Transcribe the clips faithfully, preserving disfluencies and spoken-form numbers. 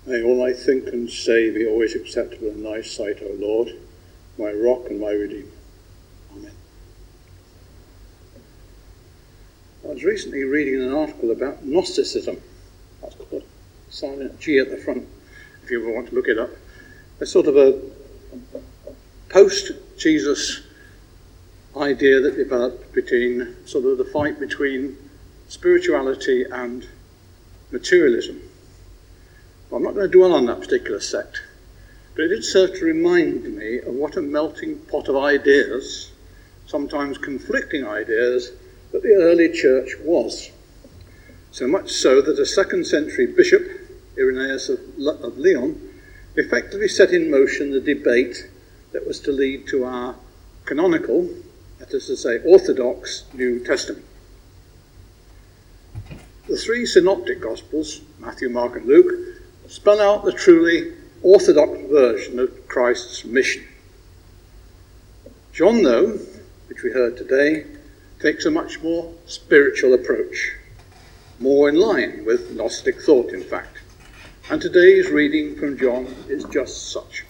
May all I think and say be always acceptable in thy sight, O Lord, my rock and my redeemer. Amen. I was recently reading an article about Gnosticism. That's called silent G at the front, if you ever want to look it up. It's sort of a post-Jesus idea that developed between sort of the fight between spirituality and materialism. Well, I'm not going to dwell on that particular sect, but it did serve to remind me of what a melting pot of ideas, sometimes conflicting ideas, that the early church was. So much so that a second century bishop, Irenaeus of, of Lyon, effectively set in motion the debate that was to lead to our canonical, that is to say, orthodox New Testament. The three synoptic Gospels, Matthew, Mark and Luke, spell out the truly orthodox version of Christ's mission. John, though, which we heard today, takes a much more spiritual approach, more in line with Gnostic thought, in fact. And today's reading from John is just such.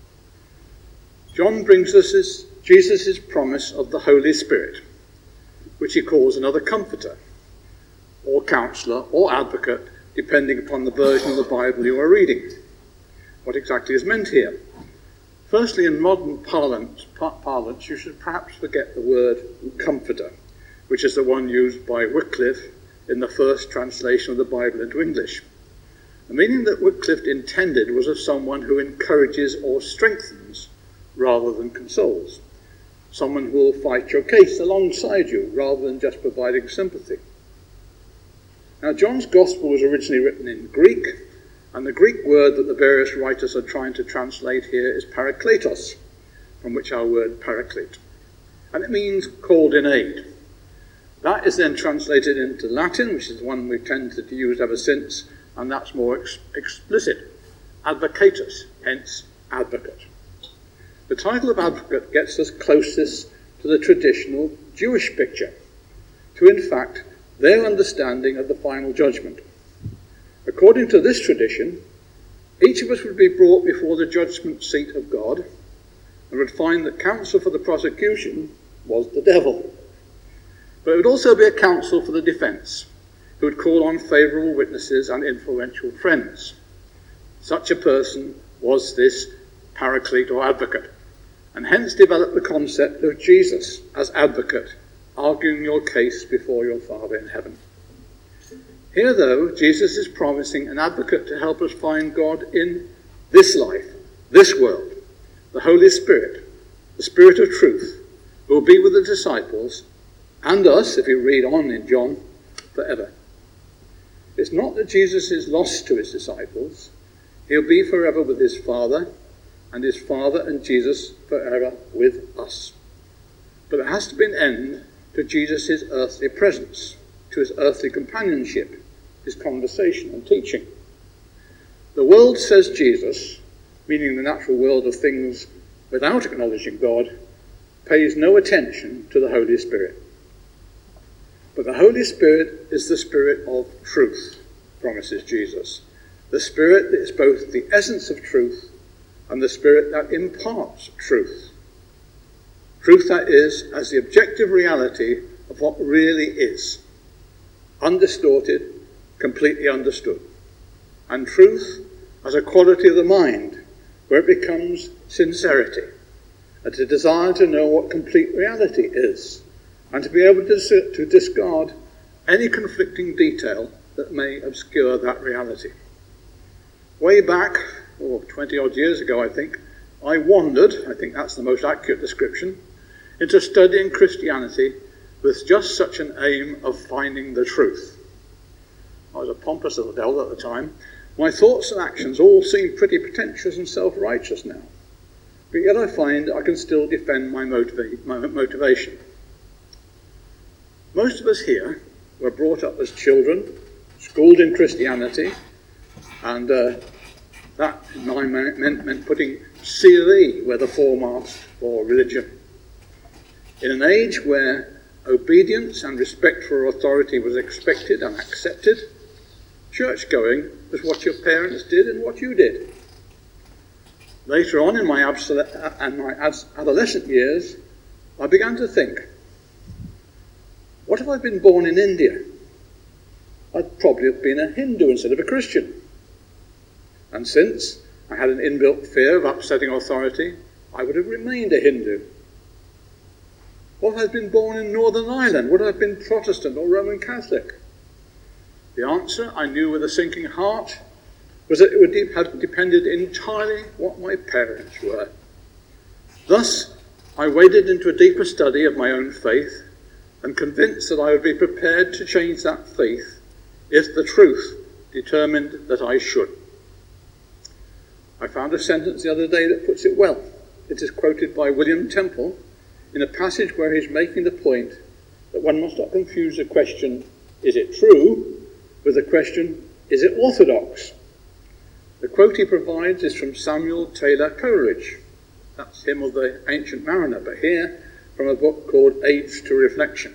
John brings us his, Jesus' promise of the Holy Spirit, which he calls another comforter, or counselor, or advocate, depending upon the version of the Bible you are reading. What exactly is meant here? Firstly, in modern parlance, parlance, you should perhaps forget the word comforter, which is the one used by Wycliffe in the first translation of the Bible into English. The meaning that Wycliffe intended was of someone who encourages or strengthens rather than consoles. Someone who will fight your case alongside you rather than just providing sympathy. Now, John's Gospel was originally written in Greek, and the Greek word that the various writers are trying to translate here is parakletos, from which our word paraclete. And it means called in aid. That is then translated into Latin, which is the one we've tended to use ever since, and that's more ex- explicit. Advocatus, hence advocate. The title of advocate gets us closest to the traditional Jewish picture, to in fact their understanding of the final judgment. According to this tradition, each of us would be brought before the judgment seat of God and would find that counsel for the prosecution was the devil. But it would also be a counsel for the defense, who would call on favourable witnesses and influential friends. Such a person was this paraclete or advocate, and hence developed the concept of Jesus as advocate, arguing your case before your Father in heaven. Here, though, Jesus is promising an advocate to help us find God in this life, this world, the Holy Spirit, the Spirit of truth, who will be with the disciples and us, if you read on in John, forever. It's not that Jesus is lost to his disciples. He'll be forever with his Father, and his Father and Jesus forever with us. But there has to be an end to Jesus' earthly presence, to his earthly companionship, his conversation and teaching. The world, says Jesus, meaning the natural world of things without acknowledging God, pays no attention to the Holy Spirit. But the Holy Spirit is the Spirit of truth, promises Jesus. The Spirit that is both the essence of truth and the Spirit that imparts truth. Truth, that is, as the objective reality of what really is. Undistorted, completely understood. And truth as a quality of the mind, where it becomes sincerity, and a desire to know what complete reality is, and to be able to, to discard any conflicting detail that may obscure that reality. Way back, oh, twenty odd years ago, I think, I wandered, I think that's the most accurate description, into studying Christianity with just such an aim of finding the truth. I was a pompous little devil at the time. My thoughts and actions all seem pretty pretentious and self-righteous now. But yet I find I can still defend my, motiva- my motivation. Most of us here were brought up as children, schooled in Christianity, and uh, that in my mind meant, meant putting C L E where the foremast for religion. In an age where obedience and respect for authority was expected and accepted, Church-going was what your parents did and what you did. Later on in my, absol- in my adolescent years, I began to think, what if I'd been born in India? I'd probably have been a Hindu instead of a Christian. And since I had an inbuilt fear of upsetting authority, I would have remained a Hindu. What if I'd been born in Northern Ireland? Would I have been Protestant or Roman Catholic? The answer, I knew with a sinking heart, was that it would have depended entirely what my parents were. Thus, I waded into a deeper study of my own faith and convinced that I would be prepared to change that faith if the truth determined that I should. I found a sentence the other day that puts it well. It is quoted by William Temple in a passage where he's making the point that one must not confuse the question, is it true, with the question, is it orthodox? The quote he provides is from Samuel Taylor Coleridge. That's him of the Ancient Mariner, but here from a book called Aids to Reflection.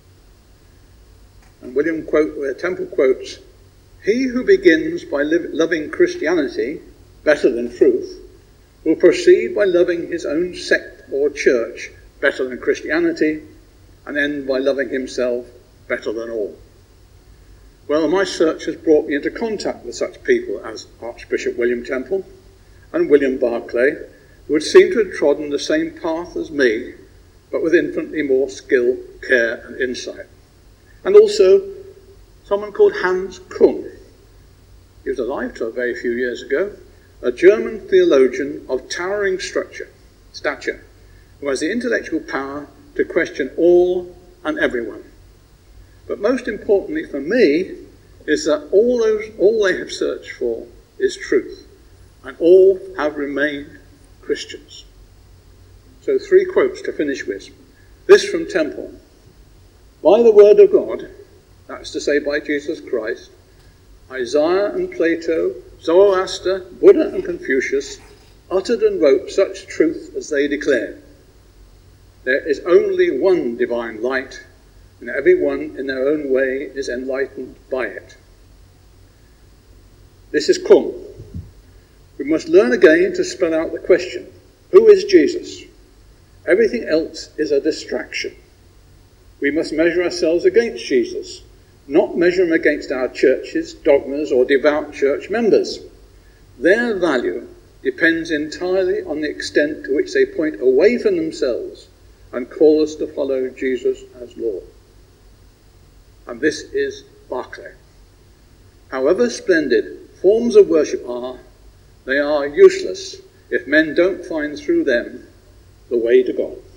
And William quote, where Temple quotes, "He who begins by li- loving Christianity better than truth will proceed by loving his own sect or church better than Christianity, and end by loving himself better than all." Well, my search has brought me into contact with such people as Archbishop William Temple and William Barclay, who would seem to have trodden the same path as me, but with infinitely more skill, care, and insight. And also someone called Hans Kung. He was alive till a very few years ago, a German theologian of towering structure, stature, who has the intellectual power to question all and everyone. But most importantly for me is that all those, all they have searched for is truth, and all have remained Christians. So three quotes to finish with. This from Temple. By the word of God, that's to say by Jesus Christ, Isaiah and Plato, Zoroaster, Buddha and Confucius uttered and wrote such truth as they declared. There is only one divine light, and everyone in their own way is enlightened by it. This is Kung. We must learn again to spell out the question, who is Jesus? Everything else is a distraction. We must measure ourselves against Jesus, not measure him against our churches, dogmas, or devout church members. Their value depends entirely on the extent to which they point away from themselves and call us to follow Jesus as Lord. And this is Barclay. However splendid forms of worship are, they are useless if men don't find through them the way to God.